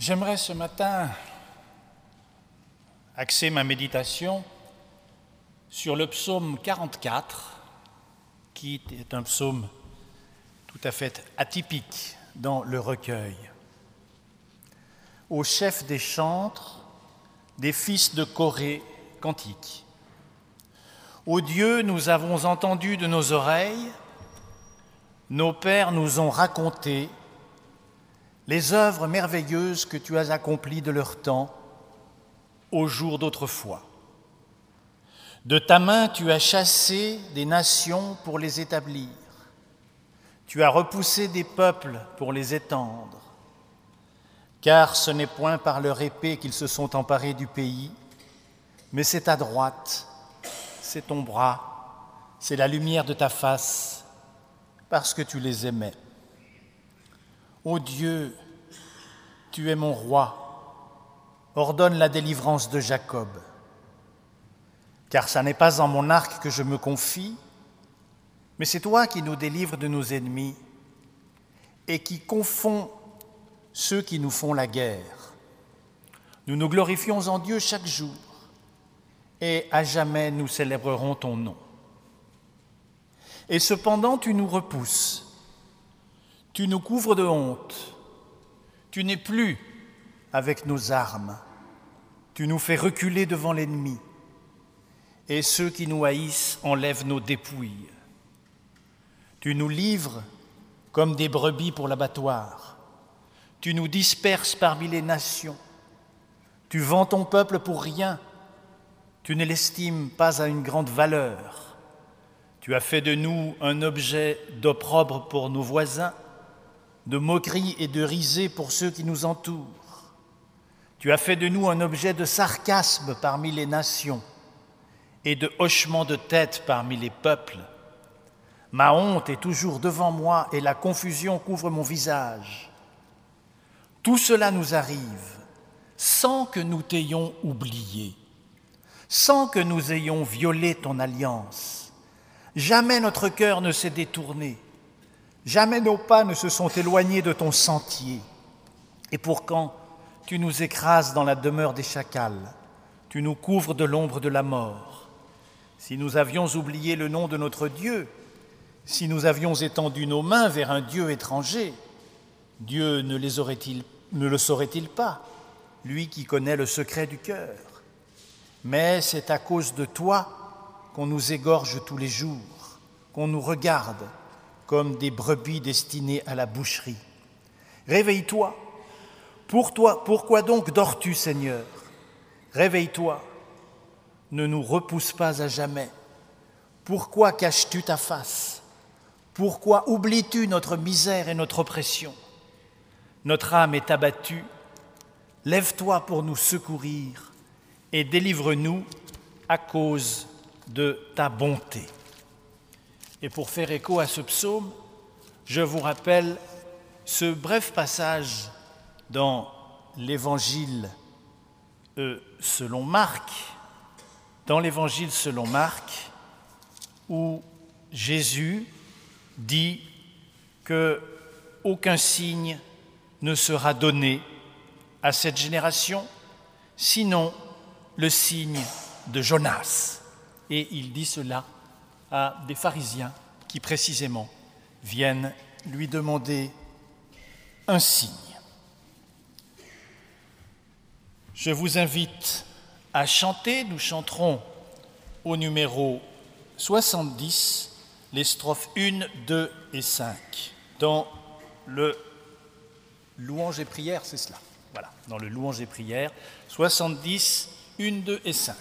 J'aimerais ce matin axer ma méditation sur le psaume 44, qui est un psaume tout à fait atypique dans le recueil. Au chef des chantres, des fils de Corée, cantique. Ô Dieu, nous avons entendu de nos oreilles, nos pères nous ont raconté les œuvres merveilleuses que tu as accomplies de leur temps, au jour d'autrefois. De ta main, tu as chassé des nations pour les établir. Tu as repoussé des peuples pour les étendre. Car ce n'est point par leur épée qu'ils se sont emparés du pays, mais c'est ta droite, c'est ton bras, c'est la lumière de ta face, parce que tu les aimais. Ô Dieu, tu es mon roi, ordonne la délivrance de Jacob. Car ça n'est pas en mon arc que je me confie, mais c'est toi qui nous délivres de nos ennemis et qui confonds ceux qui nous font la guerre. Nous nous glorifions en Dieu chaque jour et à jamais nous célébrerons ton nom. Et cependant tu nous repousses, tu nous couvres de honte, tu n'es plus avec nos armes, tu nous fais reculer devant l'ennemi, et ceux qui nous haïssent enlèvent nos dépouilles. Tu nous livres comme des brebis pour l'abattoir, tu nous disperses parmi les nations, tu vends ton peuple pour rien, tu ne l'estimes pas à une grande valeur, tu as fait de nous un objet d'opprobre pour nos voisins, de moquerie et de risée pour ceux qui nous entourent. Tu as fait de nous un objet de sarcasme parmi les nations et de hochement de tête parmi les peuples. Ma honte est toujours devant moi et la confusion couvre mon visage. Tout cela nous arrive sans que nous t'ayons oublié, sans que nous ayons violé ton alliance. Jamais notre cœur ne s'est détourné. Jamais nos pas ne se sont éloignés de ton sentier. Et pour quand tu nous écrases dans la demeure des chacals, tu nous couvres de l'ombre de la mort. Si nous avions oublié le nom de notre Dieu, si nous avions étendu nos mains vers un Dieu étranger, Dieu ne le saurait-il pas, lui qui connaît le secret du cœur? Mais c'est à cause de toi qu'on nous égorge tous les jours, qu'on nous regarde comme des brebis destinées à la boucherie. Réveille-toi. Pourquoi donc dors-tu, Seigneur? Réveille-toi. Ne nous repousse pas à jamais. Pourquoi caches-tu ta face? Pourquoi oublies-tu notre misère et notre oppression? Notre âme est abattue. Lève-toi pour nous secourir et délivre-nous à cause de ta bonté. Et pour faire écho à ce psaume, je vous rappelle ce bref passage dans l'Évangile selon Marc, où Jésus dit qu'aucun signe ne sera donné à cette génération, sinon le signe de Jonas. Et il dit cela à des pharisiens qui précisément viennent lui demander un signe. Je vous invite à chanter, nous chanterons au numéro 70, les strophes 1, 2 et 5, dans le louange et prière, c'est cela, voilà, dans le louange et prière, 70, 1, 2 et 5.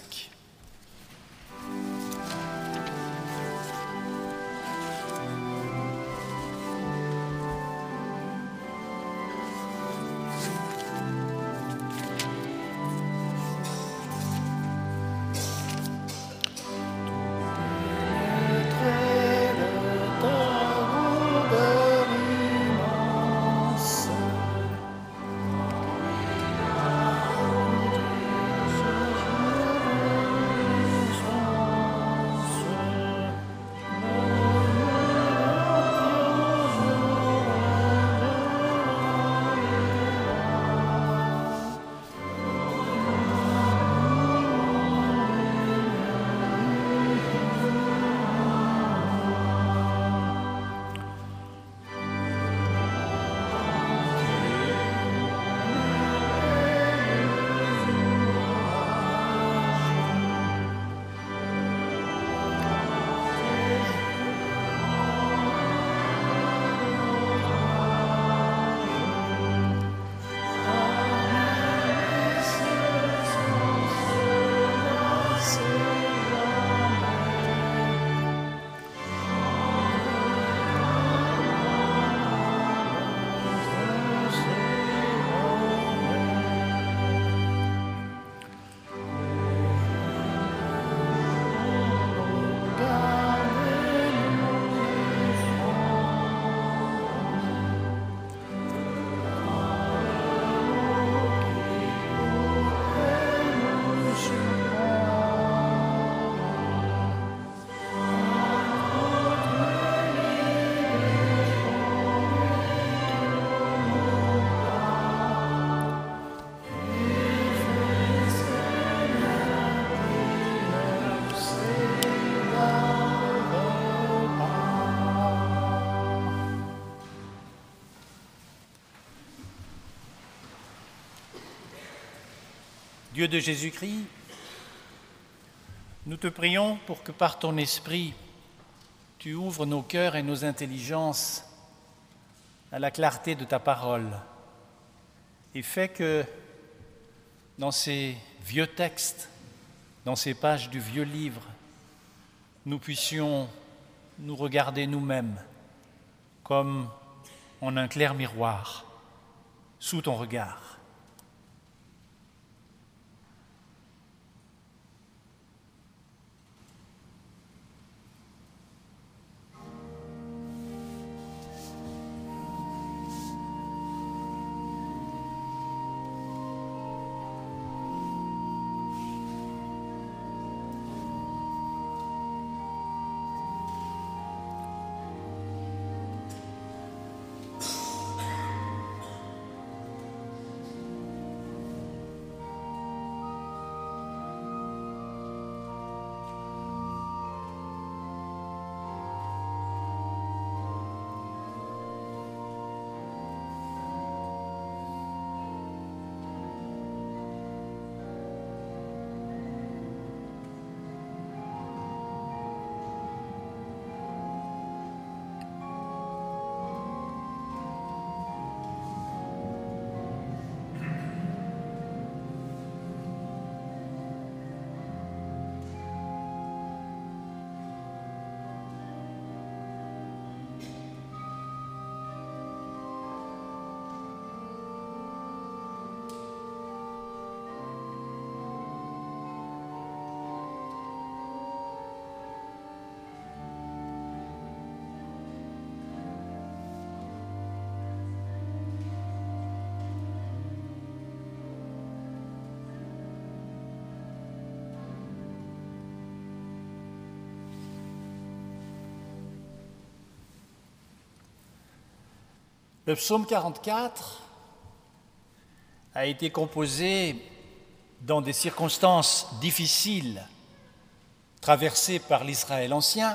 Dieu de Jésus-Christ, nous te prions pour que par ton esprit, tu ouvres nos cœurs et nos intelligences à la clarté de ta parole et fais que dans ces vieux textes, dans ces pages du vieux livre, nous puissions nous regarder nous-mêmes comme en un clair miroir, sous ton regard. Le psaume 44 a été composé dans des circonstances difficiles traversées par l'Israël ancien,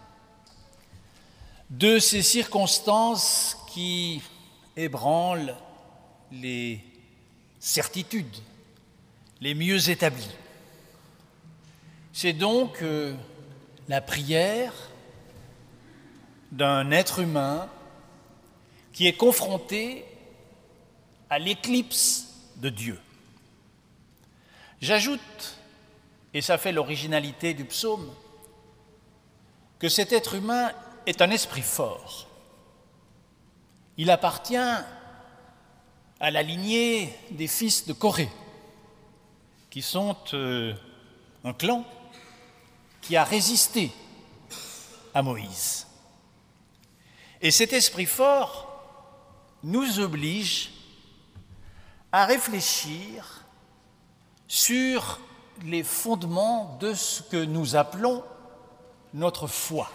de ces circonstances qui ébranlent les certitudes les mieux établies. C'est donc la prière d'un être humain qui est confronté à l'éclipse de Dieu. J'ajoute, et ça fait l'originalité du psaume, que cet être humain est un esprit fort. Il appartient à la lignée des fils de Corée, qui sont un clan qui a résisté à Moïse. Et cet esprit fort nous oblige à réfléchir sur les fondements de ce que nous appelons notre foi.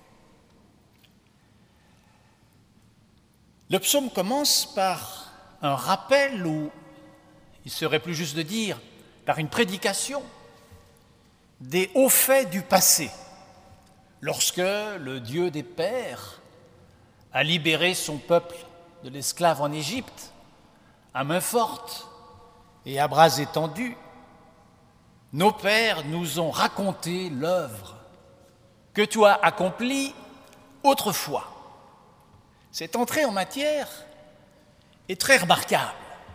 Le psaume commence par un rappel, ou il serait plus juste de dire par une prédication des hauts faits du passé, lorsque le Dieu des pères a libéré son peuple de l'esclave en Égypte, à main forte et à bras étendus. Nos pères nous ont raconté l'œuvre que tu as accomplie autrefois. Cette entrée en matière est très remarquable.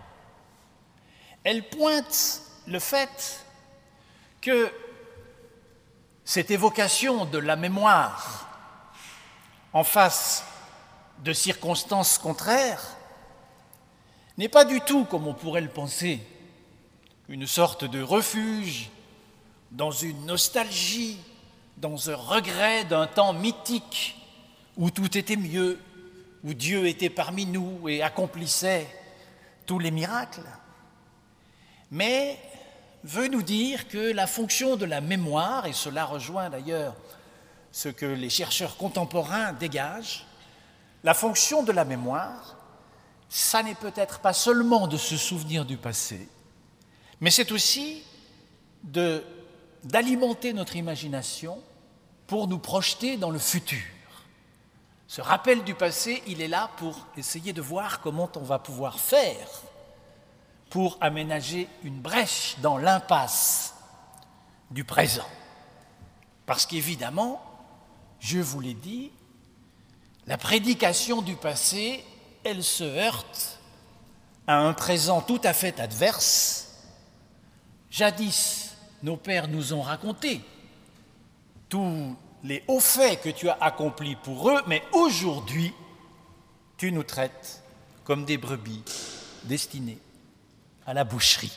Elle pointe le fait que cette évocation de la mémoire en face de circonstances contraires n'est pas du tout, comme on pourrait le penser, une sorte de refuge dans une nostalgie, dans un regret d'un temps mythique où tout était mieux, où Dieu était parmi nous et accomplissait tous les miracles, mais veut nous dire que la fonction de la mémoire, et cela rejoint d'ailleurs ce que les chercheurs contemporains dégagent, la fonction de la mémoire, ça n'est peut-être pas seulement de se souvenir du passé, mais c'est aussi d'alimenter notre imagination pour nous projeter dans le futur. Ce rappel du passé, il est là pour essayer de voir comment on va pouvoir faire pour aménager une brèche dans l'impasse du présent. Parce qu'évidemment, je vous l'ai dit, la prédication du passé, elle se heurte à un présent tout à fait adverse. Jadis, nos pères nous ont raconté tous les hauts faits que tu as accomplis pour eux, mais aujourd'hui, tu nous traites comme des brebis destinées à la boucherie.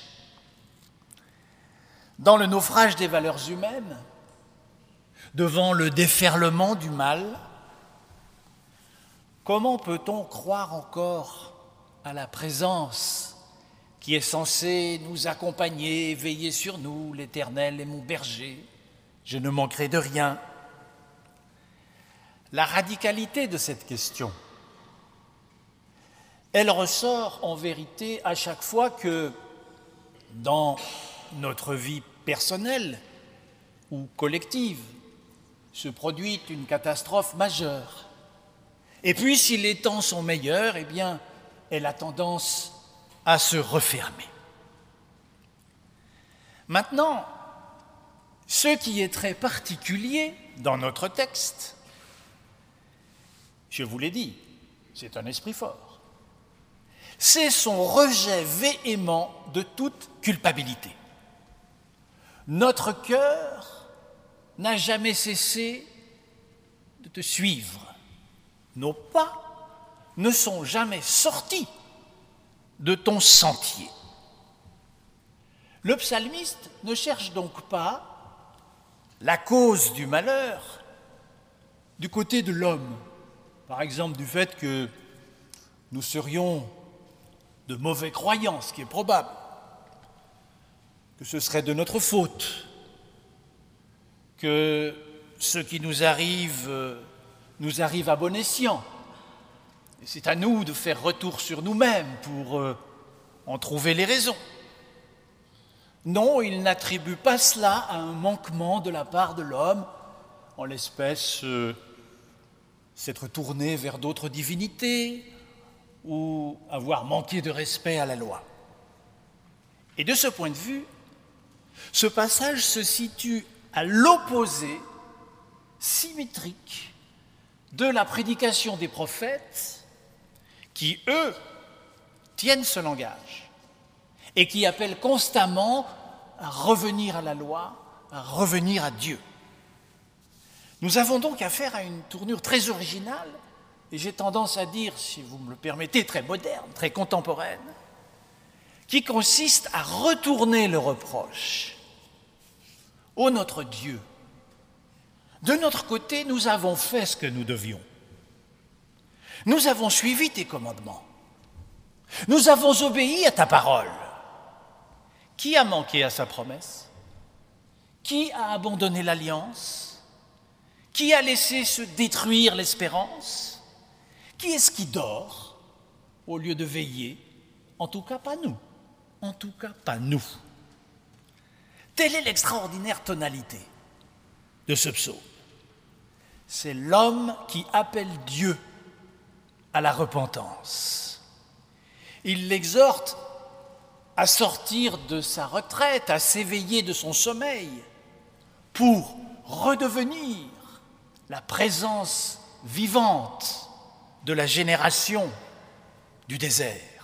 Dans le naufrage des valeurs humaines, devant le déferlement du mal, comment peut-on croire encore à la présence qui est censée nous accompagner, veiller sur nous, l'Éternel est mon berger, je ne manquerai de rien. La radicalité de cette question, elle ressort en vérité à chaque fois que, dans notre vie personnelle ou collective, se produit une catastrophe majeure. Et puis, si les temps sont meilleurs, eh bien, elle a tendance à se refermer. Maintenant, ce qui est très particulier dans notre texte, je vous l'ai dit, c'est un esprit fort, c'est son rejet véhément de toute culpabilité. Notre cœur n'a jamais cessé de te suivre. Nos pas ne sont jamais sortis de ton sentier. Le psalmiste ne cherche donc pas la cause du malheur du côté de l'homme, par exemple du fait que nous serions de mauvais croyants, ce qui est probable, que ce serait de notre faute, que ce qui nous arrive à bon escient. Et c'est à nous de faire retour sur nous-mêmes pour en trouver les raisons. Non, il n'attribue pas cela à un manquement de la part de l'homme, en l'espèce s'être tourné vers d'autres divinités ou avoir manqué de respect à la loi. Et de ce point de vue, ce passage se situe à l'opposé symétrique de la prédication des prophètes qui, eux, tiennent ce langage et qui appellent constamment à revenir à la loi, à revenir à Dieu. Nous avons donc affaire à une tournure très originale, et j'ai tendance à dire, si vous me le permettez, très moderne, très contemporaine, qui consiste à retourner le reproche. Ô notre Dieu, de notre côté, nous avons fait ce que nous devions. Nous avons suivi tes commandements. Nous avons obéi à ta parole. Qui a manqué à sa promesse? Qui a abandonné l'alliance? Qui a laissé se détruire l'espérance? Qui est-ce qui dort au lieu de veiller? En tout cas, pas nous. En tout cas, pas nous. Telle est l'extraordinaire tonalité de ce psaume. C'est l'homme qui appelle Dieu à la repentance. Il l'exhorte à sortir de sa retraite, à s'éveiller de son sommeil pour redevenir la présence vivante de la génération du désert.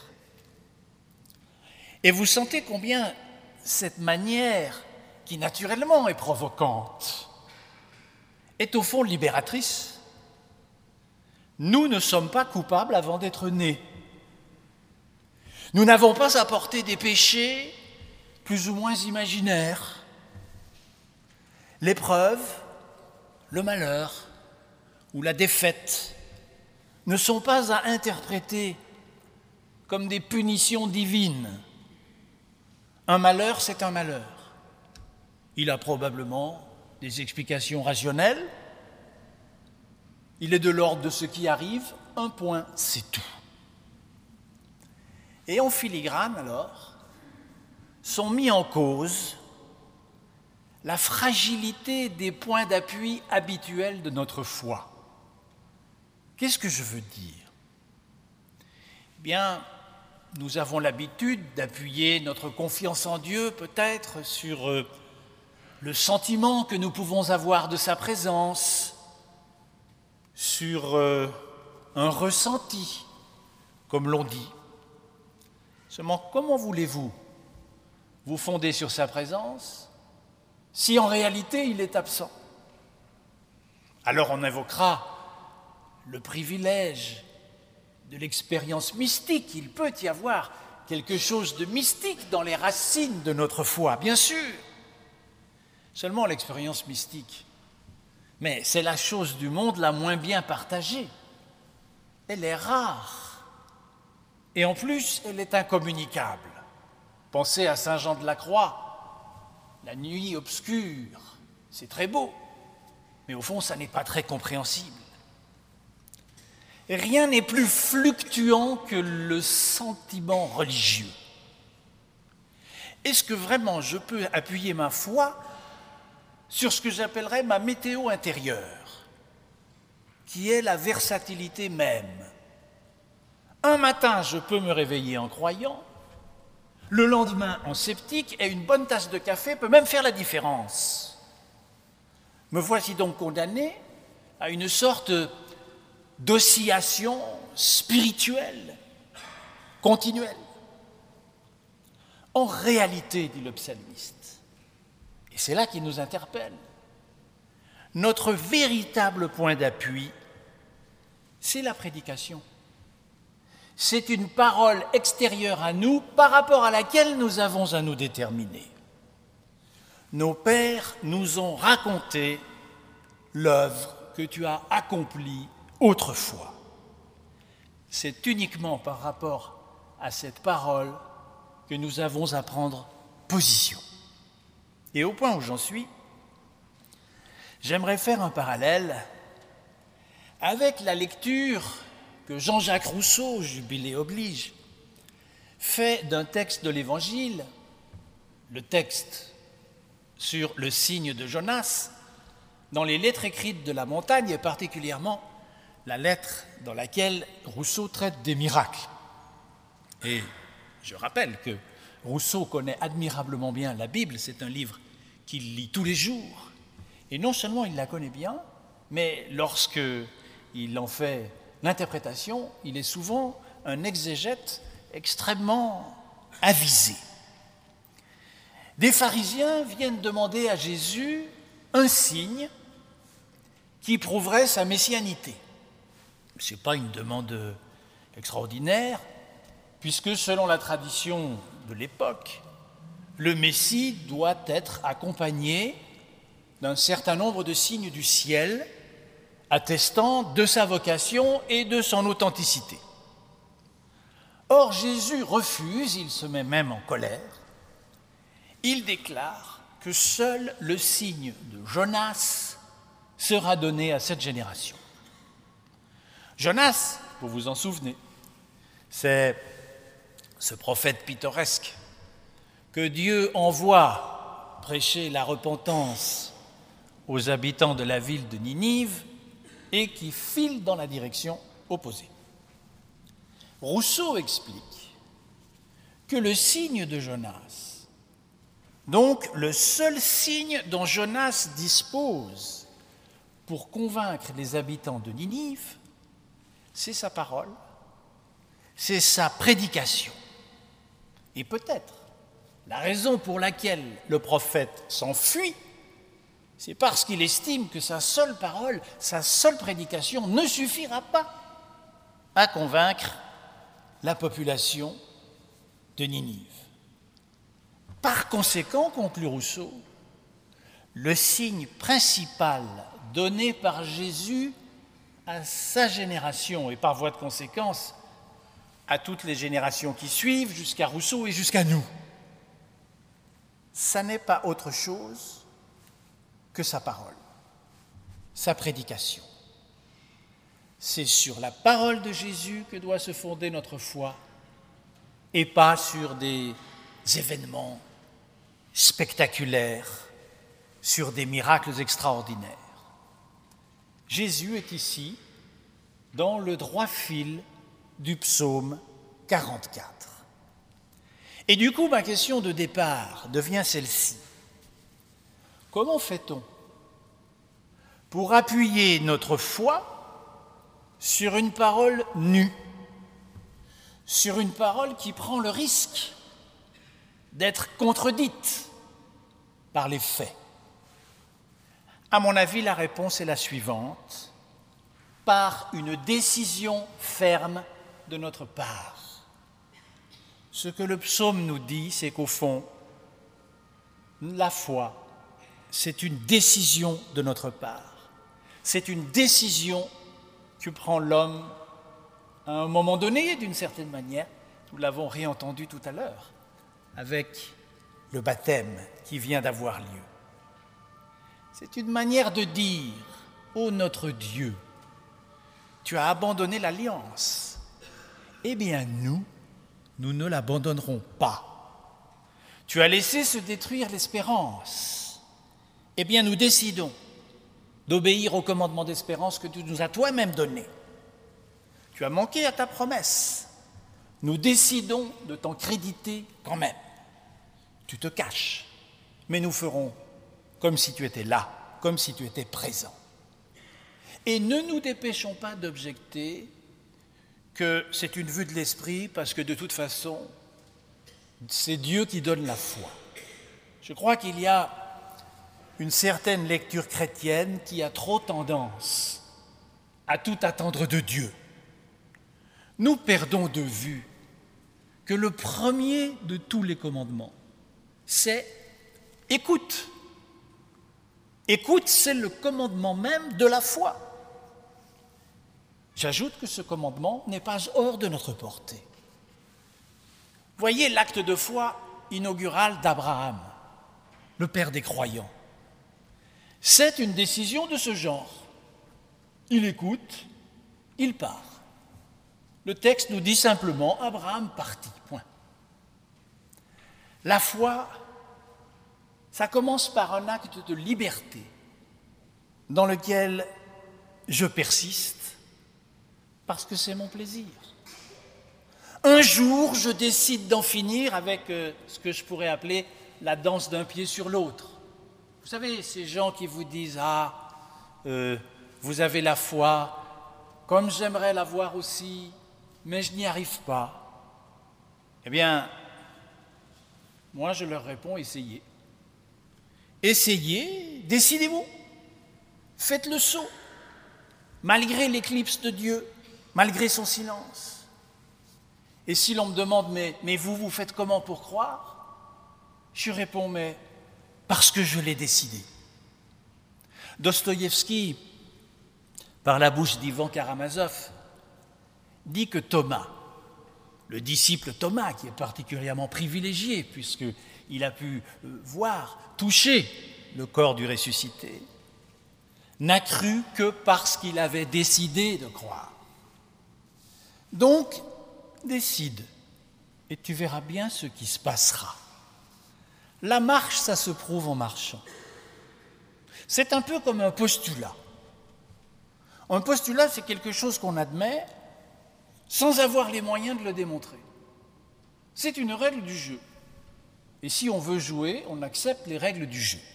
Et vous sentez combien cette manière, qui naturellement est provocante, est au fond libératrice. Nous ne sommes pas coupables avant d'être nés. Nous n'avons pas apporté des péchés plus ou moins imaginaires. L'épreuve, le malheur ou la défaite ne sont pas à interpréter comme des punitions divines. Un malheur, c'est un malheur. Il a probablement des explications rationnelles. Il est de l'ordre de ce qui arrive. Un point, c'est tout. Et en filigrane, alors, sont mis en cause la fragilité des points d'appui habituels de notre foi. Qu'est-ce que je veux dire? Eh bien, nous avons l'habitude d'appuyer notre confiance en Dieu peut-être sur le sentiment que nous pouvons avoir de sa présence, sur un ressenti, comme l'on dit. Seulement, comment voulez-vous vous fonder sur sa présence si en réalité il est absent? Alors on invoquera le privilège de l'expérience mystique. Il peut y avoir quelque chose de mystique dans les racines de notre foi, bien sûr. Seulement l'expérience mystique, mais c'est la chose du monde la moins bien partagée. Elle est rare. Et en plus, elle est incommunicable. Pensez à Saint Jean de la Croix, la nuit obscure, c'est très beau, mais au fond, ça n'est pas très compréhensible. Et rien n'est plus fluctuant que le sentiment religieux. Est-ce que vraiment je peux appuyer ma foi sur ce que j'appellerais ma météo intérieure, qui est la versatilité même? Un matin, je peux me réveiller en croyant, le lendemain en sceptique, et une bonne tasse de café peut même faire la différence. Me voici donc condamné à une sorte d'oscillation spirituelle, continuelle. En réalité, dit le psalmiste, et c'est là qu'il nous interpelle, notre véritable point d'appui, c'est la prédication. C'est une parole extérieure à nous par rapport à laquelle nous avons à nous déterminer. Nos pères nous ont raconté l'œuvre que tu as accomplie autrefois. C'est uniquement par rapport à cette parole que nous avons à prendre position. Et au point où j'en suis, j'aimerais faire un parallèle avec la lecture que Jean-Jacques Rousseau, jubilé oblige, fait d'un texte de l'Évangile, le texte sur le signe de Jonas, dans les lettres écrites de la montagne, et particulièrement la lettre dans laquelle Rousseau traite des miracles. Et je rappelle que Rousseau connaît admirablement bien la Bible, c'est un livre qu'il lit tous les jours. Et non seulement il la connaît bien, mais lorsqu'il en fait l'interprétation, il est souvent un exégète extrêmement avisé. Des pharisiens viennent demander à Jésus un signe qui prouverait sa messianité. Ce n'est pas une demande extraordinaire, puisque selon la tradition de l'époque, le Messie doit être accompagné d'un certain nombre de signes du ciel attestant de sa vocation et de son authenticité. Or, Jésus refuse, il se met même en colère. Il déclare que seul le signe de Jonas sera donné à cette génération. Jonas, vous vous en souvenez, c'est ce prophète pittoresque que Dieu envoie prêcher la repentance aux habitants de la ville de Ninive et qui file dans la direction opposée. Rousseau explique que le signe de Jonas, donc le seul signe dont Jonas dispose pour convaincre les habitants de Ninive, c'est sa parole, c'est sa prédication. Et peut-être la raison pour laquelle le prophète s'enfuit, c'est parce qu'il estime que sa seule parole, sa seule prédication ne suffira pas à convaincre la population de Ninive. Par conséquent, conclut Rousseau, le signe principal donné par Jésus à sa génération et par voie de conséquence à toutes les générations qui suivent, jusqu'à Rousseau et jusqu'à nous, ça n'est pas autre chose que sa parole, sa prédication. C'est sur la parole de Jésus que doit se fonder notre foi et pas sur des événements spectaculaires, sur des miracles extraordinaires. Jésus est ici dans le droit fil du psaume 44. Et du coup, ma question de départ devient celle-ci. Comment fait-on pour appuyer notre foi sur une parole nue, sur une parole qui prend le risque d'être contredite par les faits? À mon avis, la réponse est la suivante: par une décision ferme de notre part. Ce que le psaume nous dit, c'est qu'au fond, la foi, c'est une décision de notre part. C'est une décision que prend l'homme à un moment donné, d'une certaine manière. Nous l'avons réentendu tout à l'heure, avec le baptême qui vient d'avoir lieu. C'est une manière de dire: ô notre Dieu, tu as abandonné l'alliance. Eh bien nous ne l'abandonnerons pas. Tu as laissé se détruire l'espérance. Eh bien nous décidons d'obéir au commandement d'espérance que tu nous as toi-même donné. Tu as manqué à ta promesse. Nous décidons de t'en créditer quand même. Tu te caches, mais nous ferons comme si tu étais là, comme si tu étais présent. Et ne nous dépêchons pas d'objecter que c'est une vue de l'esprit, parce que de toute façon, c'est Dieu qui donne la foi. Je crois qu'il y a une certaine lecture chrétienne qui a trop tendance à tout attendre de Dieu. Nous perdons de vue que le premier de tous les commandements, c'est « écoute ». Écoute, c'est le commandement même de la foi. J'ajoute que ce commandement n'est pas hors de notre portée. Voyez l'acte de foi inaugural d'Abraham, le père des croyants. C'est une décision de ce genre. Il écoute, il part. Le texte nous dit simplement « Abraham partit », point. La foi, ça commence par un acte de liberté dans lequel je persiste parce que c'est mon plaisir. Un jour, je décide d'en finir avec ce que je pourrais appeler la danse d'un pied sur l'autre. Vous savez, ces gens qui vous disent « Ah, vous avez la foi, comme j'aimerais l'avoir aussi, mais je n'y arrive pas. » Eh bien, moi je leur réponds « Essayez. Essayez, décidez-vous. Faites le saut, malgré l'éclipse de Dieu, malgré son silence. » Et si l'on me demande « Mais vous faites comment pour croire ?» Je réponds « Mais parce que je l'ai décidé. » Dostoïevski, par la bouche d'Ivan Karamazov, dit que Thomas, le disciple Thomas, qui est particulièrement privilégié puisqu'il a pu voir, toucher le corps du ressuscité, n'a cru que parce qu'il avait décidé de croire. Donc, décide, et tu verras bien ce qui se passera. La marche, ça se prouve en marchant. C'est un peu comme un postulat. Un postulat, c'est quelque chose qu'on admet sans avoir les moyens de le démontrer. C'est une règle du jeu. Et si on veut jouer, on accepte les règles du jeu.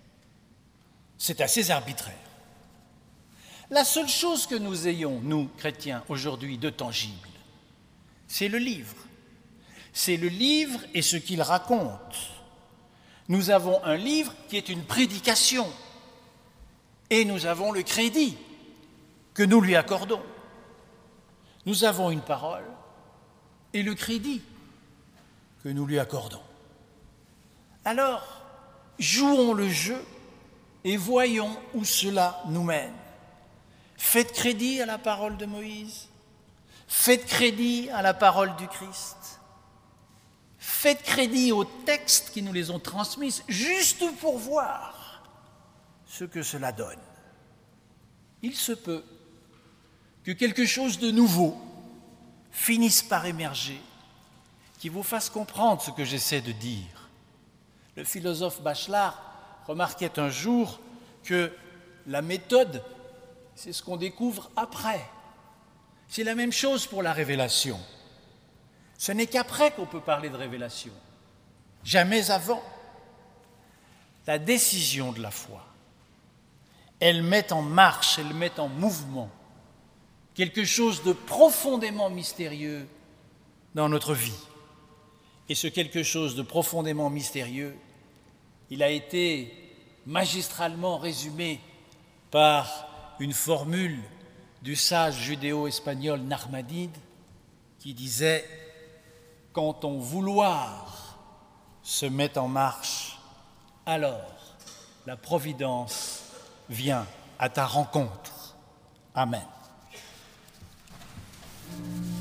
C'est assez arbitraire. La seule chose que nous ayons, nous, chrétiens, aujourd'hui, de tangible, c'est le livre. C'est le livre et ce qu'il raconte. Nous avons un livre qui est une prédication et nous avons le crédit que nous lui accordons. Nous avons une parole et le crédit que nous lui accordons. Alors, jouons le jeu et voyons où cela nous mène. Faites crédit à la parole de Moïse, faites crédit à la parole du Christ, faites crédit aux textes qui nous les ont transmises, juste pour voir ce que cela donne. Il se peut que quelque chose de nouveau finisse par émerger, qui vous fasse comprendre ce que j'essaie de dire. Le philosophe Bachelard remarquait un jour que la méthode, c'est ce qu'on découvre après. C'est la même chose pour la révélation. Ce n'est qu'après qu'on peut parler de révélation, jamais avant. La décision de la foi, elle met en marche, elle met en mouvement quelque chose de profondément mystérieux dans notre vie. Et ce quelque chose de profondément mystérieux, il a été magistralement résumé par une formule du sage judéo-espagnol Narmadide qui disait « Quand ton vouloir se met en marche, alors la providence vient à ta rencontre. » Amen.